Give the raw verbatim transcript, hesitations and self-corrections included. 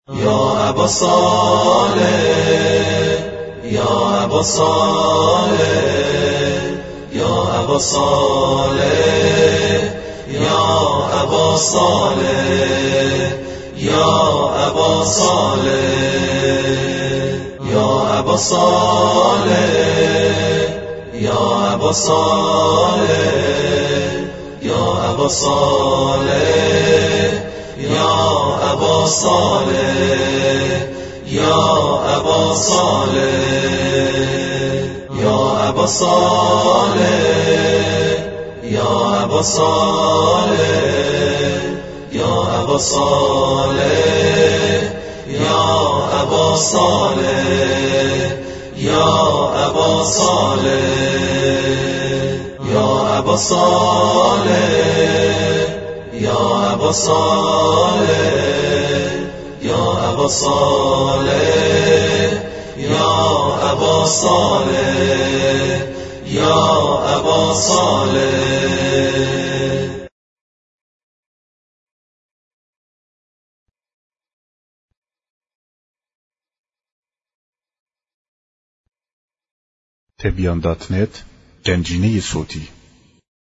يا أبا صالح يا أبا صالح يا أبا صالح يا أبا صالح يا أبا صالح يا أبا صالح يا أبا صالح يا أبا صالح يا أبا صالح يا أبا صالح يا أبا صالح يا أبا صالح يا أبا صالح يا أبا صالح يا أبا صالح يا أبا صالح يا أبا صالح يا أبا صالح يا أبا صالح يا أبا صالح. تبیان دات نت گنجینه صوتی